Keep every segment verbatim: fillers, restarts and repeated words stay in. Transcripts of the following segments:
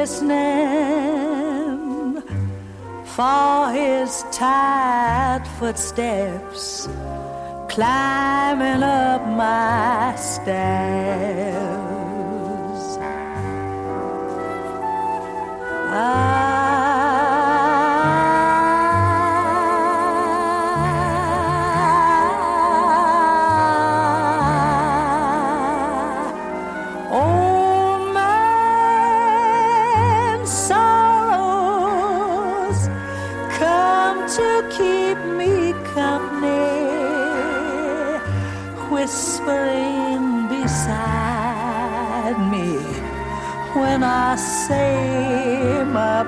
listening for his tired footsteps climbing up my stairs. I to keep me company, whispering beside me when I say my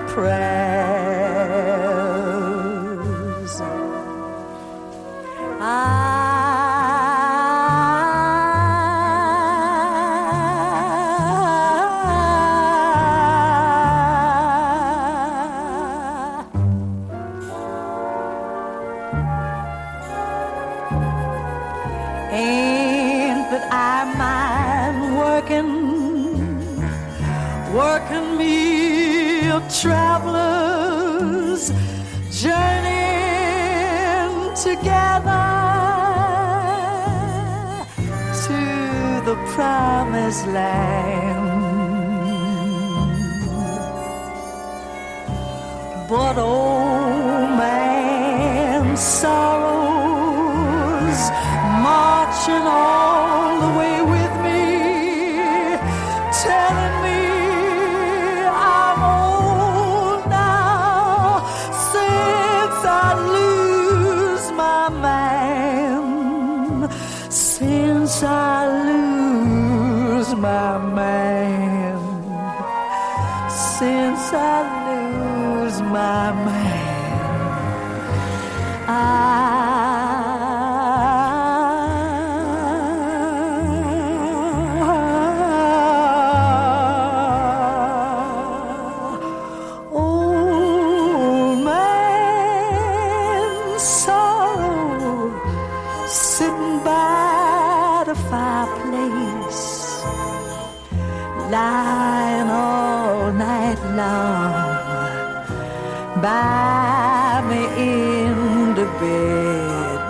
prayers. I ain't that I mind working, working me travelers journeying together to the promised land. But old man sorrows marching all the way with me, telling me I'm old now since I lose my man, since I lose my man, since I lose my man. I sitting by the fireplace, lying all night long by me in the bed,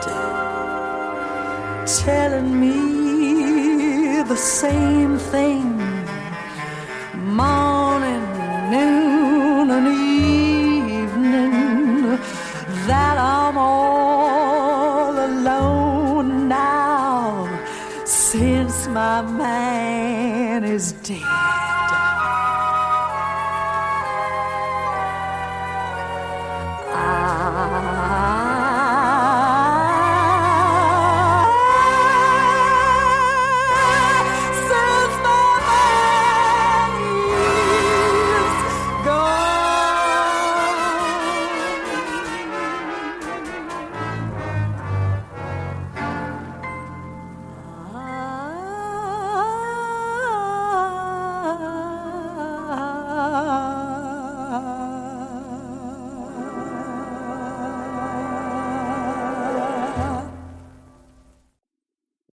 telling me the same thing morning, noon, and evening, that I'm all alone now since my man is dead.